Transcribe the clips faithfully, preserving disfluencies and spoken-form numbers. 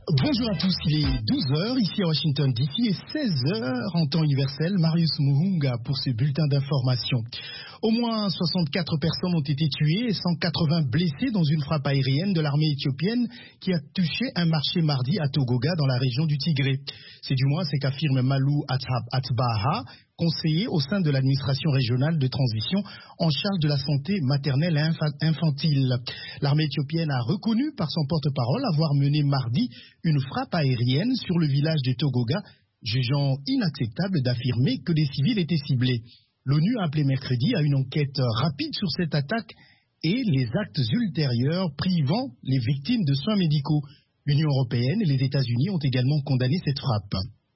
Bonjour à tous, il est douze heures ici à Washington D C et seize heures en temps universel. Marius Muhunga pour ce bulletin d'information. Au moins soixante-quatre personnes ont été tuées et cent quatre-vingts blessées dans une frappe aérienne de l'armée éthiopienne qui a touché un marché mardi à Togoga dans la région du Tigré. C'est du moins ce qu'affirme Malou Atbaha, conseiller au sein de l'administration régionale de transition en charge de la santé maternelle et infantile. L'armée éthiopienne a reconnu par son porte-parole avoir mené mardi une frappe aérienne sur le village de Togoga, jugeant inacceptable d'affirmer que des civils étaient ciblés. L'ONU a appelé mercredi à une enquête rapide sur cette attaque et les actes ultérieurs privant les victimes de soins médicaux. L'Union européenne et les États-Unis ont également condamné cette frappe.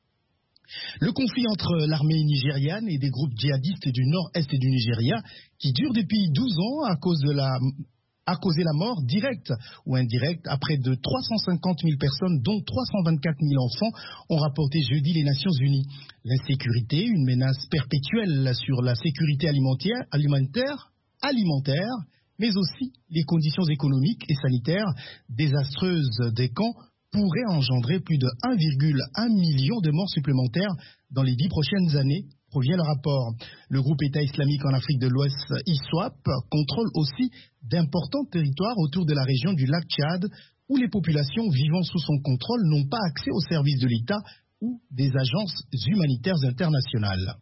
Le conflit entre l'armée nigériane et des groupes djihadistes du nord-est du Nigeria, qui dure depuis douze ans à cause de la, a causé la mort directe ou indirecte à près de trois cent cinquante mille personnes, dont trois cent vingt-quatre mille enfants, ont rapporté jeudi les Nations Unies. L'insécurité, une menace perpétuelle sur la sécurité alimentaire, alimentaire, alimentaire, mais aussi les conditions économiques et sanitaires désastreuses des camps pourrait engendrer plus de un virgule un million de morts supplémentaires dans les dix prochaines années, provient le rapport. Le groupe État islamique en Afrique de l'Ouest, I S W A P, contrôle aussi d'importants territoires autour de la région du lac Tchad, où les populations vivant sous son contrôle n'ont pas accès aux services de l'État ou des agences humanitaires internationales.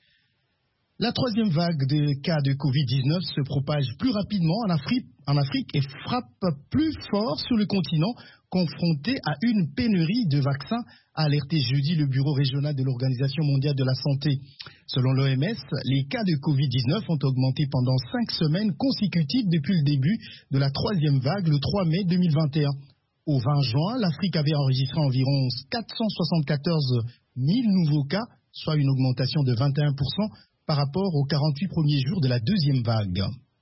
La troisième vague de cas de covid dix-neuf se propage plus rapidement en Afrique, en Afrique et frappe plus fort sur le continent, confronté à une pénurie de vaccins, a alerté jeudi le bureau régional de l'Organisation mondiale de la santé. Selon l'O M S, les cas de covid dix-neuf ont augmenté pendant cinq semaines consécutives depuis le début de la troisième vague le trois mai deux mille vingt et un. Au vingt juin, l'Afrique avait enregistré environ quatre cent soixante-quatorze mille nouveaux cas, soit une augmentation de vingt et un pour cent par rapport aux quarante-huit premiers jours de la deuxième vague.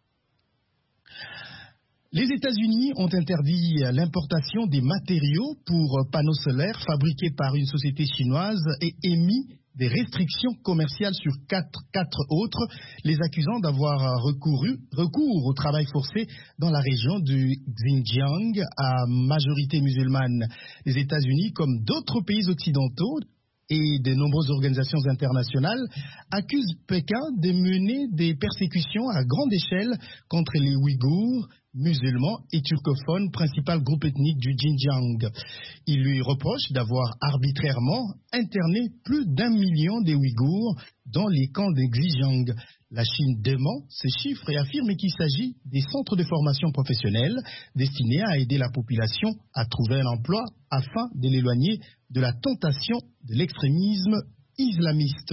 Les États-Unis ont interdit l'importation des matériaux pour panneaux solaires fabriqués par une société chinoise et émis des restrictions commerciales sur quatre, quatre autres, les accusant d'avoir recouru, recours au travail forcé dans la région du Xinjiang à majorité musulmane. Les États-Unis, comme d'autres pays occidentaux et de nombreuses organisations internationales, accusent Pékin de mener des persécutions à grande échelle contre les Ouïghours, musulmans et turcophones, principal groupe ethnique du Xinjiang. Il lui reproche d'avoir arbitrairement interné plus d'un million des Ouïghours dans les camps de Xinjiang. La Chine dément ces chiffres et affirme qu'il s'agit des centres de formation professionnelle destinés à aider la population à trouver un emploi afin de l'éloigner de la tentation de l'extrémisme islamiste.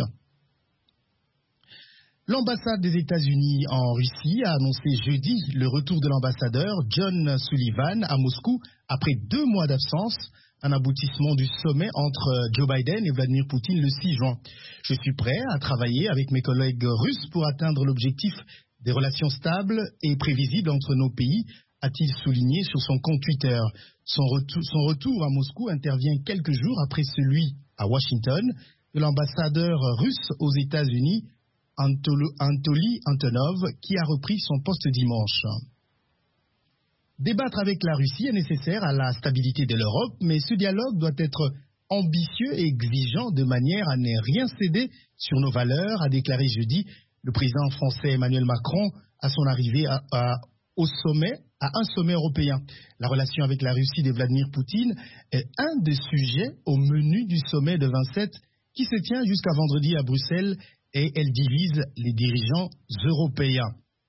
L'ambassade des États-Unis en Russie a annoncé jeudi le retour de l'ambassadeur John Sullivan à Moscou après deux mois d'absence, un aboutissement du sommet entre Joe Biden et Vladimir Poutine le six juin. Je suis prêt à travailler avec mes collègues russes pour atteindre l'objectif des relations stables et prévisibles entre nos pays, a-t-il souligné sur son compte Twitter. Son retour, son retour à Moscou intervient quelques jours après celui à Washington de l'ambassadeur russe aux États-Unis, Anatoly Antonov, qui a repris son poste dimanche. Débattre avec la Russie est nécessaire à la stabilité de l'Europe, mais ce dialogue doit être ambitieux et exigeant de manière à ne rien céder sur nos valeurs, a déclaré jeudi le président français Emmanuel Macron à son arrivée à, à, au sommet, à un sommet européen. La relation avec la Russie de Vladimir Poutine est un des sujets au menu du sommet de vingt-sept qui se tient jusqu'à vendredi à Bruxelles et elle divise les dirigeants européens.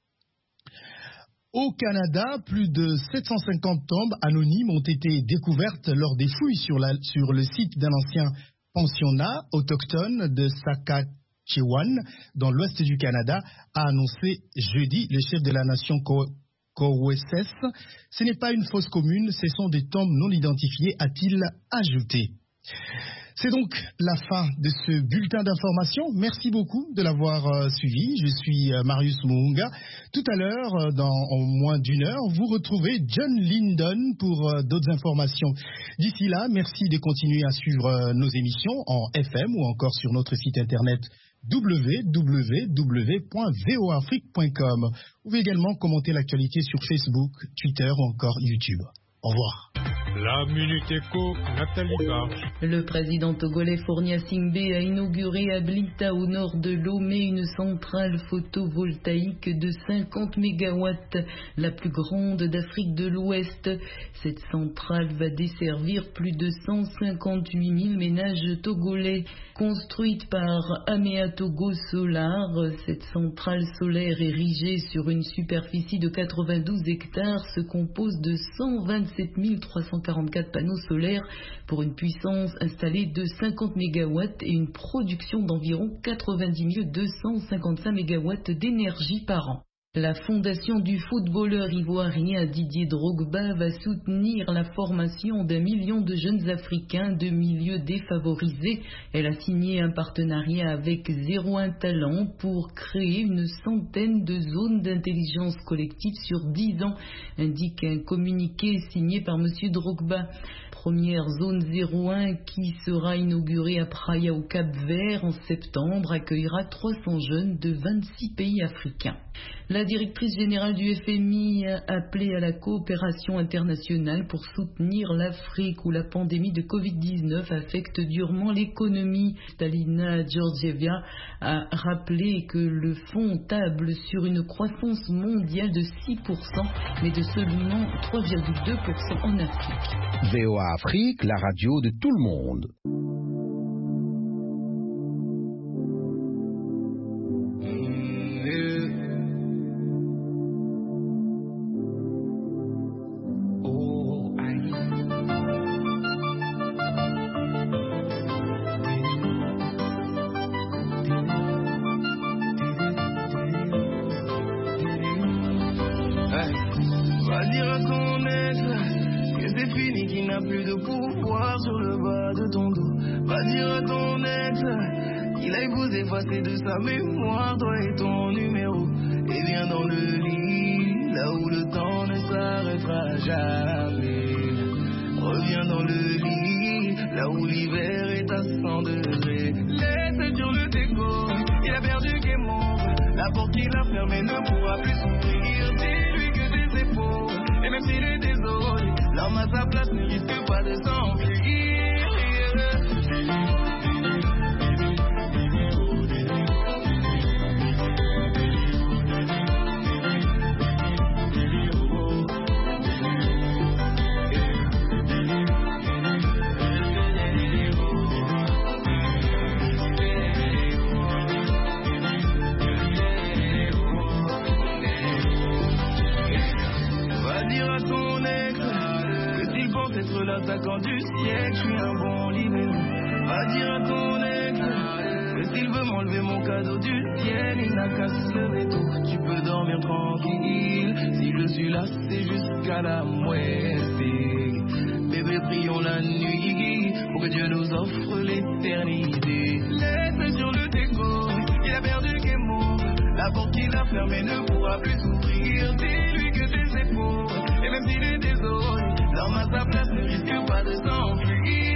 Au Canada, plus de sept cent cinquante tombes anonymes ont été découvertes lors des fouilles sur, la, sur le site d'un ancien pensionnat autochtone de Saskatchewan, dans l'ouest du Canada, a annoncé jeudi le chef de la nation Cowessess. Ce n'est pas une fosse commune, ce sont des tombes non identifiées, a-t-il ajouté. C'est donc la fin de ce bulletin d'information. Merci beaucoup de l'avoir euh, suivi. Je suis euh, Marius Muhunga. Tout à l'heure, euh, dans en moins d'une heure, vous retrouverez John Lindon pour euh, d'autres informations. D'ici là, merci de continuer à suivre euh, nos émissions en F M ou encore sur notre site internet w w w point v o afrique point com. Vous pouvez également commenter l'actualité sur Facebook, Twitter ou encore YouTube. Au revoir. La Minute Éco, Nathalie Barge. Le président togolais Fournia Singbe a inauguré à Blita, au nord de Lomé, une centrale photovoltaïque de cinquante mégawatts, la plus grande d'Afrique de l'Ouest. Cette centrale va desservir plus de cent cinquante-huit mille ménages togolais. Construite par Amea Togo Solar, cette centrale solaire érigée sur une superficie de quatre-vingt-douze hectares se compose de cent vingt-sept mille trois cent quarante-quatre panneaux solaires pour une puissance installée de cinquante mégawatts et une production d'environ quatre-vingt-dix mille deux cent cinquante-cinq mégawatts d'énergie par an. La fondation du footballeur ivoirien Didier Drogba va soutenir la formation d'un million de jeunes Africains de milieux défavorisés. Elle a signé un partenariat avec zéro un Talent pour créer une centaine de zones d'intelligence collective sur dix ans, indique un communiqué signé par M. Drogba. Première zone zéro un qui sera inaugurée à Praia au Cap-Vert en septembre accueillera trois cents jeunes de vingt-six pays africains. La directrice générale du F M I a appelé à la coopération internationale pour soutenir l'Afrique où la pandémie de covid dix-neuf affecte durement l'économie. Stalina Georgieva a rappelé que le fonds table sur une croissance mondiale de six pour cent mais de seulement trois virgule deux pour cent en Afrique. V O A Afrique, la radio de tout le monde. Va dire à ton ex que c'est fini, qu'il n'a plus de pouvoir sur le bas de ton dos. Va dire à ton ex qu'il a épousé, effacé de sa mémoire toi et ton numéro. Et viens dans le lit, là où le temps ne s'arrêtera jamais. Reviens dans le lit, là où l'hiver est à cent degrés. Laisse sur le déco, il a perdu game over. La porte qu'il a fermée ne pourra plus s'ouvrir. Dis-lui que tes épaules, et même s'il est désolé, l'homme à sa place ne risque pas de s'enfuir. Être l'attaquant du siècle, je suis un bon libéré. Va dire à ton ex que s'il veut m'enlever mon cadeau du ciel, il n'a qu'à se lever tôt. Tu peux dormir tranquille, si je suis là c'est jusqu'à la muerte. Bébé, prions la nuit pour que Dieu nous offre l'éternité. Laisse sur le déco, il a perdu game over. La porte qu'il a fermée ne pourra plus s'ouvrir. Dis-lui que tes épaules, et même s'il est désolé, l'homme à sa place ne risque pas de s'enfuir.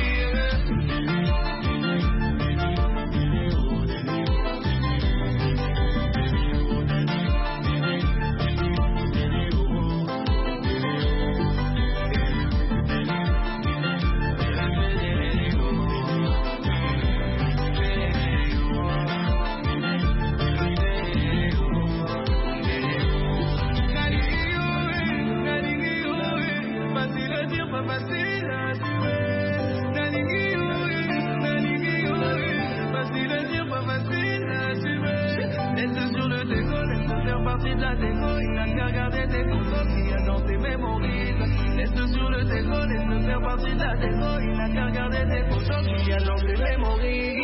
Partie de la déco, il n'a qu'à regarder tes photos qui y a dans tes mémories. Laisse sur le déco, laisse-le faire partie de la déco, il n'a qu'à regarder tes photos qui y a dans tes mémories.